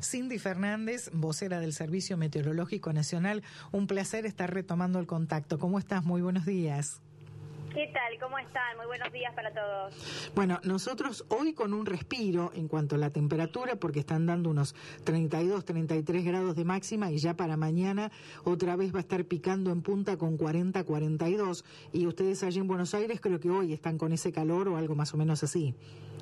Cindy Fernández, vocera del Servicio Meteorológico Nacional. Un placer estar retomando el contacto. ¿Cómo estás? Muy buenos días. ¿Qué tal? ¿Cómo están? Muy buenos días para todos. Bueno, nosotros hoy con un respiro en cuanto a la temperatura, porque están dando unos 32, 33 grados de máxima, y ya para mañana otra vez va a estar picando en punta con 40, 42. Y ustedes allí en Buenos Aires creo que hoy están con ese calor o algo más o menos así.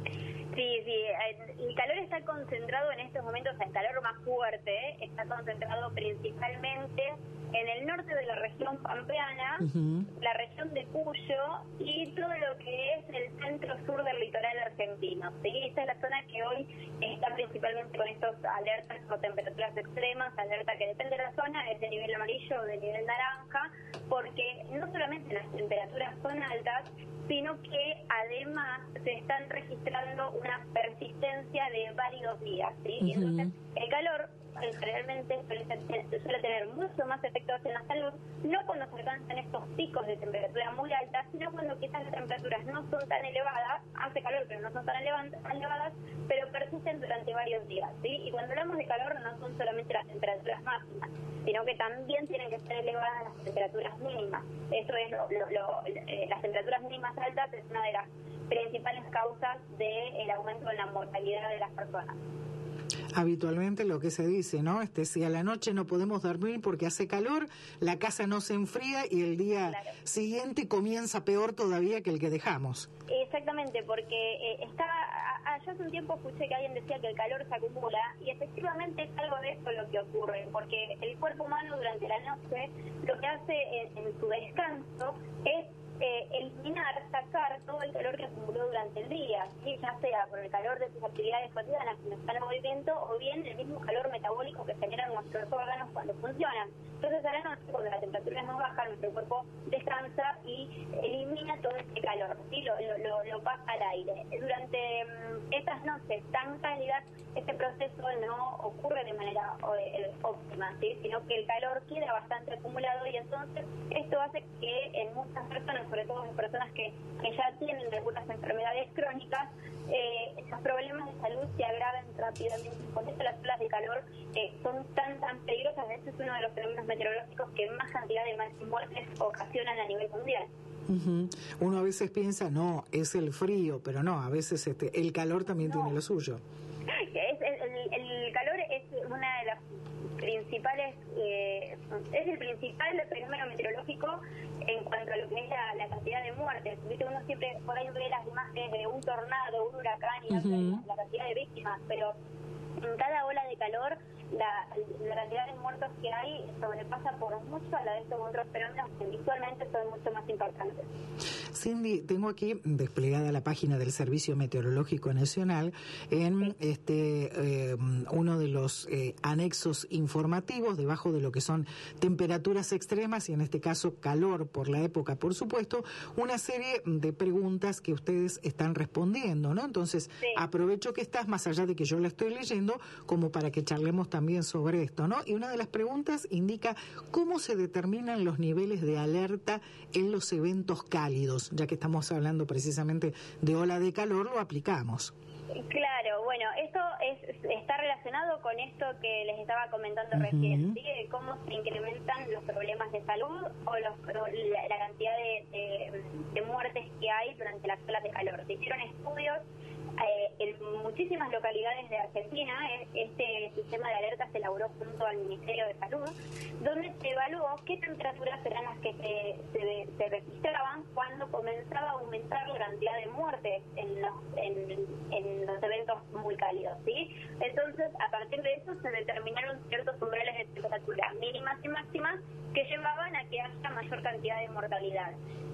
Sí, el calor está concentrado en estos momentos, el calor más fuerte está concentrado principalmente en el norte de la región pampeana, la región de Cuyo y todo lo que es el centro-sur del litoral argentino. ¿Sí? Esta es la zona que hoy está principalmente con estos alertas por temperaturas extremas, alerta que depende de la zona, es de nivel amarillo o de nivel naranja, porque no solamente las temperaturas son altas, sino que además se están registrando una persistencia de varios días, ¿sí? Y entonces el calor generalmente suele tener mucho más efectos en la salud, no cuando se alcanzan estos picos de temperatura muy altas, sino cuando quizás las temperaturas no son tan elevadas, hace calor pero no son tan elevadas, pero persisten durante varios días, ¿sí? Y cuando hablamos de calor no son solamente las temperaturas máximas, sino que también tienen que ser elevadas las temperaturas mínimas. Eso es las temperaturas mínimas altas es una de las principales causas del aumento en la mortalidad de las personas. Habitualmente lo que se dice, ¿no? Si a la noche no podemos dormir porque hace calor, la casa no se enfría y el día siguiente comienza peor todavía que el que dejamos. Exactamente, porque yo hace un tiempo escuché que alguien decía que el calor se acumula y efectivamente es algo de eso lo que ocurre, porque el cuerpo humano durante la noche lo que hace en su descanso es eliminar, sacar todo el calor que acumuló durante el día, ¿sí? Ya sea por el calor de sus actividades cotidianas que nos están en movimiento o bien el mismo calor metabólico que generan nuestros órganos cuando funcionan. Entonces a la noche, cuando la temperatura es más baja, nuestro cuerpo descansa y elimina todo este calor, ¿sí? Lo pasa al aire. Durante estas noches tan cálidas, este proceso no ocurre de manera óptima, ¿sí? Sino que el calor queda bastante acumulado y entonces esto hace que en muchas personas, sobre todo en personas que ya tienen algunas enfermedades crónicas, esos problemas de salud se agraven rápidamente. Por eso las olas de calor son tan peligrosas. Este es uno de los fenómenos meteorológicos que más cantidad de muertes ocasionan a nivel mundial. Uno a veces piensa, no, es el frío, pero no, a veces el calor también tiene lo suyo. El calor es una de las principales, es el principal fenómeno meteorológico en cuanto a lo que es la cantidad de muertes. ¿Viste? Uno siempre por ahí ve las imágenes de un tornado, un huracán y la cantidad de víctimas, pero en cada ola de calor la cantidad de muertos que hay sobrepasa por mucho a la de estos otros fenómenos que visualmente son mucho más importantes. Cindy, tengo aquí desplegada la página del Servicio Meteorológico Nacional en uno de los anexos informativos, debajo de lo que son temperaturas extremas y en este caso calor por la época, por supuesto, una serie de preguntas que ustedes están respondiendo, ¿no? Entonces, aprovecho que estás, más allá de que yo la estoy leyendo, como para que charlemos también sobre esto, ¿no? Y una de las preguntas indica cómo se determinan los niveles de alerta en los eventos cálidos. Ya que estamos hablando precisamente de ola de calor, lo aplicamos. Claro, bueno, esto está relacionado con esto que les estaba comentando recién, ¿sí? Cómo se incrementan los problemas de salud o la cantidad de muertes que hay durante las olas de calor. Se hicieron estudios en muchísimas localidades de Argentina. Este sistema de alerta se elaboró junto al Ministerio de Salud, donde se evaluó qué temperaturas eran las que se registraban cuando comenzaba a aumentar la cantidad de muertes en los eventos muy cálidos, ¿sí? Entonces, a partir de eso se determinaron ciertos umbrales de temperatura mínimas y máximas que llevaban a que haya mayor cantidad de mortalidad.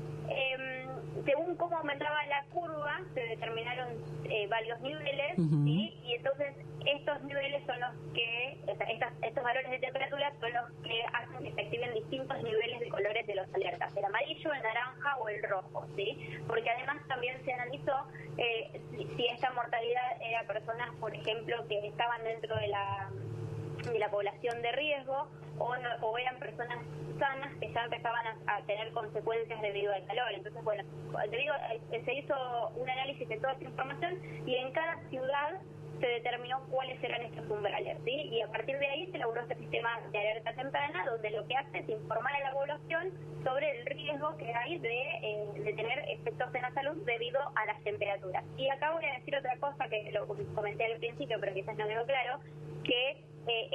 Según cómo aumentaba la curva, se determinaron varios niveles, ¿sí? Y entonces estos niveles son los que, estos valores de temperatura son los que hacen que se activen distintos niveles de colores de los alertas, el amarillo, el naranja o el rojo, ¿sí? Porque además también se analizó si esta mortalidad era personas, por ejemplo, que estaban dentro de la población de riesgo o eran personas sanas que ya empezaban a tener consecuencias debido al calor. Entonces, bueno, se hizo un análisis de toda esta información y en cada ciudad se determinó cuáles eran estos umbrales, ¿sí? Y a partir de ahí se elaboró este sistema de alerta temprana, donde lo que hace es informar a la población sobre el riesgo que hay de tener efectos en la salud debido a las temperaturas. Y acá voy a decir otra cosa que lo comenté al principio, pero quizás no quedó claro, que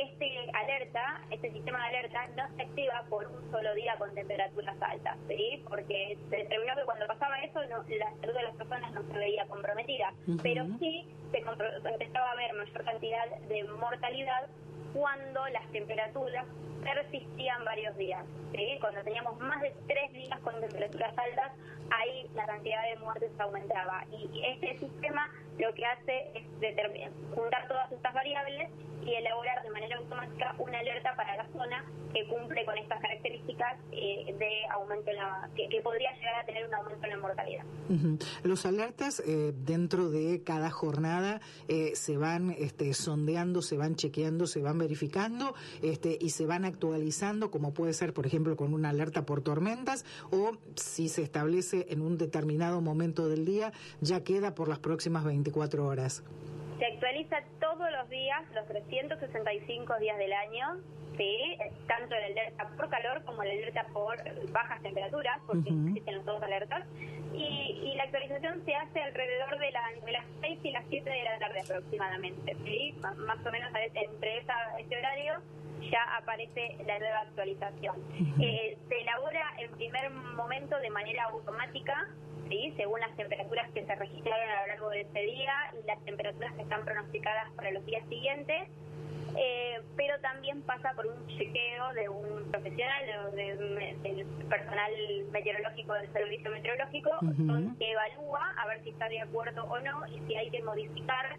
este sistema de alerta no se activa por un solo día con temperaturas altas, ¿sí? Porque se determinó que cuando pasaba eso la salud de las personas no se veía comprometida, pero sí se empezaba a haber mayor cantidad de mortalidad cuando las temperaturas persistían varios días, ¿sí? Cuando teníamos más de 3 días con temperaturas altas, ahí la cantidad de muertes aumentaba. Y este sistema lo que hace es juntar todas estas variables y elaborar de manera automática una alerta para la zona que cumple con estas características de aumento que podría llegar a tener un aumento en la mortalidad. Los alertas dentro de cada jornada se van sondeando, se van chequeando, se van verificando y se van actualizando, como puede ser, por ejemplo, con una alerta por tormentas, o si se establece en un determinado momento del día, ya queda por las próximas 24 horas. Se actualiza todos los días, los 365 días del año, ¿sí? Tanto la alerta por calor como la alerta por bajas temperaturas, porque existen las dos alertas. Y la actualización se hace alrededor de las 6 y las 7 de la tarde aproximadamente, ¿sí? Más o menos entre ese horario ya aparece la nueva actualización. Se elabora en primer momento de manera automática, ¿sí? Según las temperaturas que se registraron a lo largo de ese día y las temperaturas que están pronosticadas para los días siguientes, pero también pasa por un chequeo de un profesional, del personal meteorológico del servicio meteorológico, que evalúa a ver si está de acuerdo o no y si hay que modificar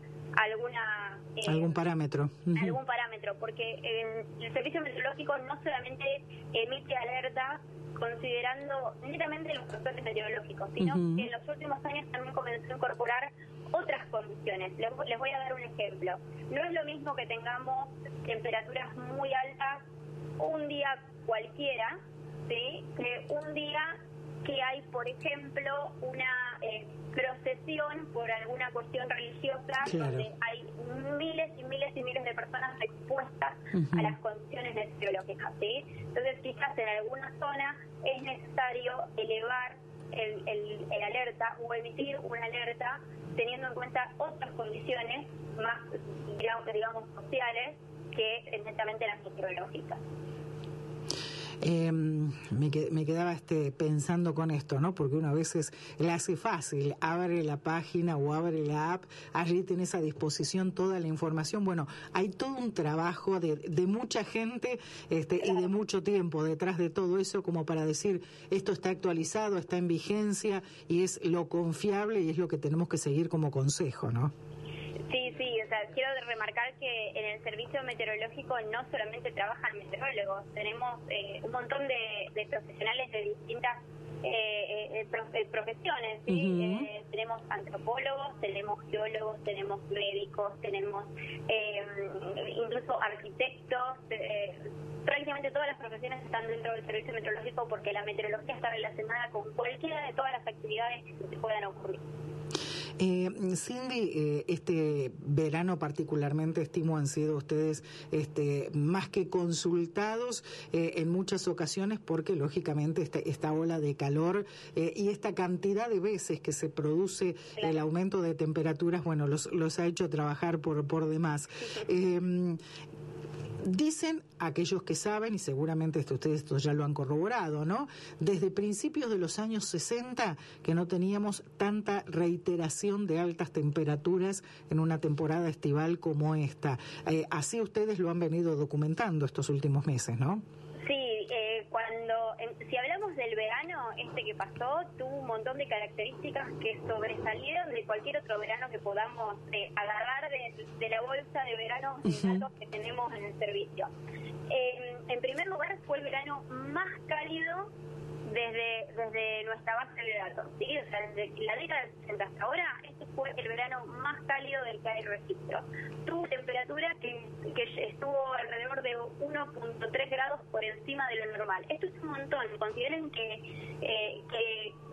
algún parámetro. Algún parámetro, porque el servicio meteorológico no solamente emite alerta considerando netamente los factores meteorológicos, sino que en los últimos años también comenzó a incorporar otras condiciones. Les voy a dar un ejemplo. No es lo mismo que tengamos temperaturas muy altas un día cualquiera, ¿sí? Que un día que hay, por ejemplo, una procesión por alguna cuestión religiosa, donde hay miles y miles y miles de personas expuestas a las condiciones meteorológicas, ¿sí? Entonces, quizás en alguna zona es necesario elevar el alerta o emitir una alerta teniendo en cuenta otras condiciones más, digamos sociales que netamente las meteorológicas. Me quedaba pensando con esto, ¿no? Porque uno a veces le hace fácil, abre la página o abre la app, allí tenés a disposición toda la información. Bueno, hay todo un trabajo de mucha gente y de mucho tiempo detrás de todo eso, como para decir, esto está actualizado, está en vigencia y es lo confiable y es lo que tenemos que seguir como consejo, ¿no? Sí, o sea, quiero remarcar que en el servicio meteorológico no solamente trabajan meteorólogos, tenemos un montón de profesionales de distintas profesiones, ¿sí? Tenemos antropólogos, tenemos geólogos, tenemos médicos, tenemos incluso arquitectos, prácticamente todas las profesiones están dentro del servicio meteorológico porque la meteorología está relacionada con cualquiera de todas las actividades que se puedan ocurrir. Cindy, este verano particularmente, estimo, han sido ustedes más que consultados en muchas ocasiones porque lógicamente esta ola de calor y esta cantidad de veces que se produce el aumento de temperaturas, bueno, los ha hecho trabajar por demás. Dicen aquellos que saben, y seguramente ustedes ya lo han corroborado, ¿no? Desde principios de los años 60 que no teníamos tanta reiteración de altas temperaturas en una temporada estival como esta. Así ustedes lo han venido documentando estos últimos meses, ¿no? Sí, si hablamos del verano, que pasó, tuvo un montón de características que sobresalieron de cualquier otro verano que podamos agarrar de la bolsa de verano de datos que tenemos en el servicio. En primer lugar, fue el verano más cálido desde nuestra base de datos, ¿sí? O sea, desde la década del 60 hasta ahora, este fue el verano más cálido del que hay registro. Tuvo temperatura que estuvo alrededor de 1.3 grados por encima de lo normal. Esto es un montón. Consideren que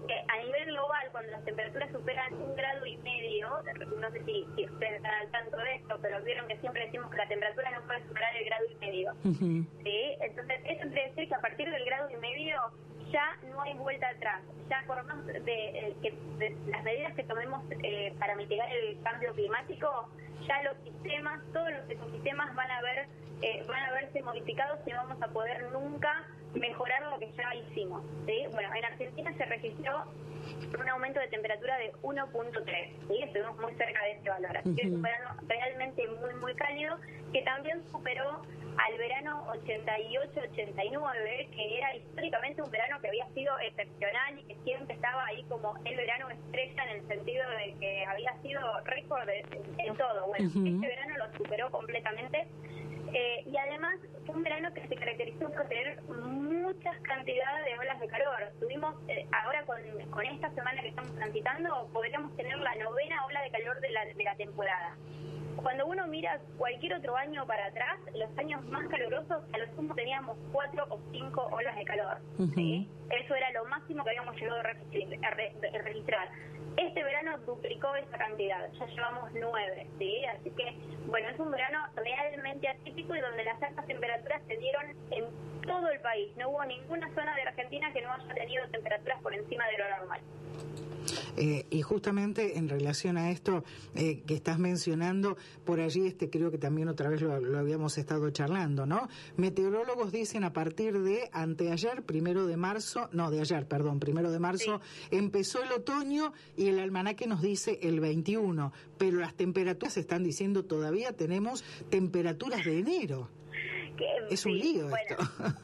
a nivel global, cuando las temperaturas superan 1,5 grados, no sé si ustedes están al tanto de esto, pero vieron que siempre decimos que la temperatura no puede superar el 1,5 grados. ¿Sí? Entonces, eso quiere decir que a partir del 1,5 grados ya no hay vuelta atrás. Ya por más de las medidas que tomemos para mitigar el cambio climático, ya los sistemas, todos los ecosistemas van a verse modificados y no vamos a poder nunca mejorar lo que ya hicimos. ¿Sí? Bueno, en Argentina se registró un aumento de temperatura de 1.3, ¿sí? Estuvimos muy cerca de ese valor, así que es un verano realmente muy, muy cálido, que también superó al verano 88-89, que era históricamente un verano que había sido excepcional y que siempre estaba ahí como el verano estrella, en el sentido de que había sido récord en todo. Bueno, este verano lo superó completamente. Y además fue un verano que se caracterizó por tener muchas cantidades de olas de calor. Tuvimos, ahora con esta semana que estamos transitando, podríamos tener la 9ª ola de calor de la temporada. Cuando uno mira cualquier otro año para atrás, los años más calurosos, a lo sumo teníamos 4 o 5 olas de calor. ¿Sí? Eso era lo máximo que habíamos llegado a registrar. Este verano duplicó esa cantidad, ya llevamos 9, ¿sí? Así que, bueno, es un verano realmente atípico y donde las altas temperaturas se dieron en todo el país. No hubo ninguna zona de Argentina que no haya tenido temperaturas por encima de lo normal. Y justamente en relación a esto que estás mencionando, por allí creo que también otra vez lo habíamos estado charlando, ¿no? Meteorólogos dicen a partir de anteayer, 1 de marzo, sí, empezó el otoño y el almanaque nos dice el 21, pero las temperaturas están diciendo todavía tenemos temperaturas de enero. Es un lío esto.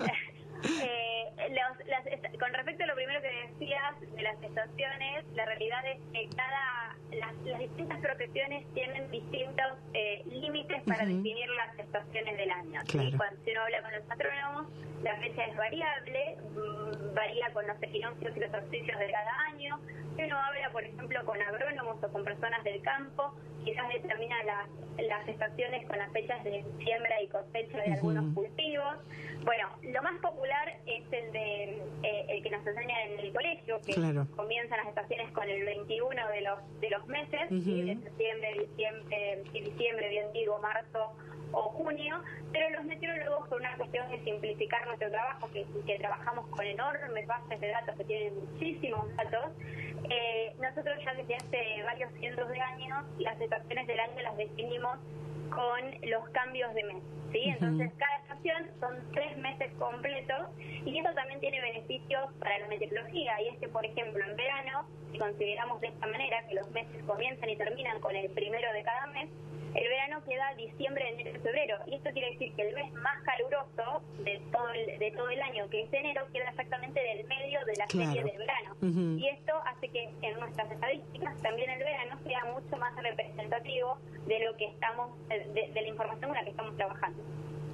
Con respecto a lo primero que decías de las estaciones, la realidad es que las distintas profesiones tienen distintos límites para definir las estaciones del año. Claro. ¿Sí? Cuando uno habla con los astrónomos, la fecha es variable, varía con los equinoccios y los solsticios de cada año. Si uno habla, por ejemplo, con agrónomos o con personas del campo, quizás determina las estaciones con las fechas de siembra y cosecha de algunos cultivos. Bueno, lo más popular es el que nos enseñan en el colegio, que claro, comienzan las estaciones con el 21 de los meses, ¿sí? De diciembre, bien digo, marzo o junio, pero los meteorólogos, por una cuestión de simplificar nuestro trabajo, que trabajamos con enormes bases de datos que tienen muchísimos datos, nosotros ya desde hace varios cientos de años las estaciones del año las definimos con los cambios de mes, ¿sí? Entonces cada estación son 3 meses completos y eso también tiene beneficios para la meteorología, y es que, por ejemplo, en verano, si consideramos de esta manera que los meses comienzan y terminan con el primero de cada mes, el verano queda diciembre, enero y febrero, y esto quiere decir que el mes más caluroso de todo el año, que es enero, queda exactamente del medio de la serie del verano. Y esto hace que en nuestras estadísticas también el verano sea mucho más representativo de lo que estamos, de la información con la que estamos trabajando.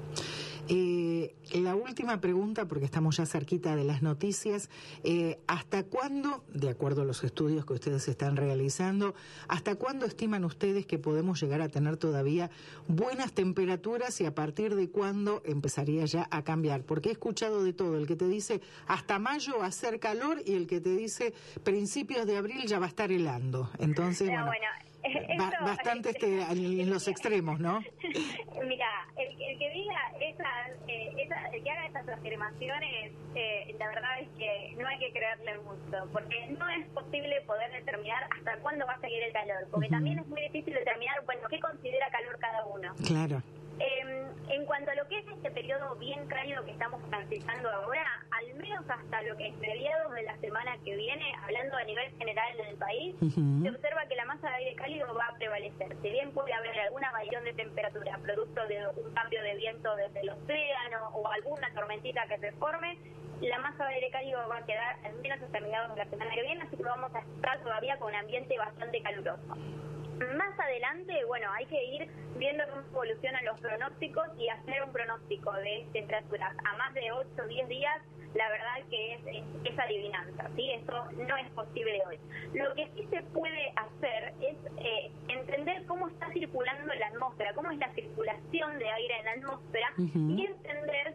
La última pregunta, porque estamos ya cerquita de las noticias, ¿hasta cuándo, de acuerdo a los estudios que ustedes están realizando, hasta cuándo estiman ustedes que podemos llegar a tener todavía buenas temperaturas y a partir de cuándo empezaría ya a cambiar? Porque he escuchado de todo, el que te dice hasta mayo va a hacer calor y el que te dice principios de abril ya va a estar helando. Entonces, bastante en los extremos, ¿no? Mira, el que diga el que haga esas afirmaciones, la verdad es que no hay que creerle mucho, porque no es posible poder determinar hasta cuándo va a seguir el calor, porque también es muy difícil determinar, bueno, qué considera calor cada uno. Claro. En cuanto a lo que es este periodo bien cálido que estamos transitando ahora, al menos hasta lo que es mediados de la semana que viene, hablando a nivel general del país, se observa que la masa de aire cálido va a prevalecer. Si bien puede haber alguna variación de temperatura producto de un cambio de viento desde el océano o alguna tormentita que se forme, la masa de aire cálido va a quedar al menos hasta mediados de la semana que viene, así que vamos a estar todavía con un ambiente bastante caluroso. Más adelante, bueno, hay que ir viendo cómo evolucionan los pronósticos y hacer un pronóstico de temperaturas a más de 8 o 10 días, la verdad que es adivinanza, ¿sí? Eso no es posible hoy. Lo que sí se puede hacer es entender cómo está circulando la atmósfera, cómo es la circulación de aire en la atmósfera y entender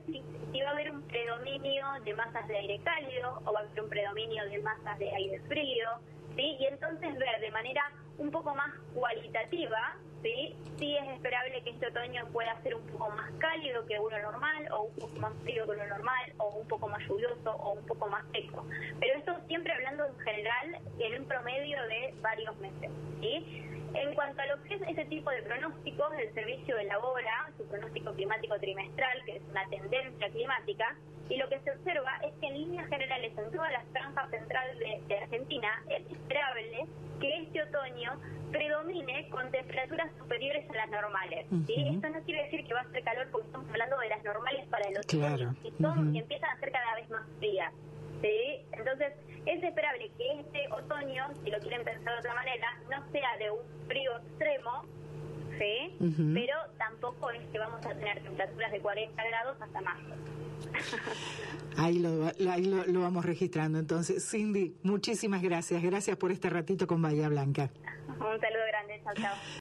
si va a haber un predominio de masas de aire cálido o va a haber un predominio de masas de aire frío, ¿sí? Y entonces ver de manera un poco más cualitativa, ¿sí? Sí es esperable que este otoño pueda ser un poco más cálido que uno normal, o un poco más frío que uno normal, o un poco más lluvioso, o un poco más seco. Pero esto siempre hablando en general en un promedio de varios meses, ¿sí? En cuanto a lo que es ese tipo de pronósticos, el servicio elabora su pronóstico climático trimestral, que es una tendencia climática, y lo que se observa es que en líneas generales en todas las franjas centrales de Argentina es esperable que este otoño predomine con temperaturas superiores a las normales, ¿sí? Esto no quiere decir que va a ser calor porque estamos hablando de las normales para el otoño, y empiezan a ser cada vez más frías, ¿sí? Entonces es esperable que este otoño, si lo quieren pensar de otra manera, no sea de un frío extremo, ¿sí? Pero tampoco es que vamos a tener temperaturas de 40 grados hasta marzo. Ahí lo vamos registrando. Entonces, Cindy, muchísimas gracias. Gracias por este ratito con Bahía Blanca. Un saludo grande. Chao, chao.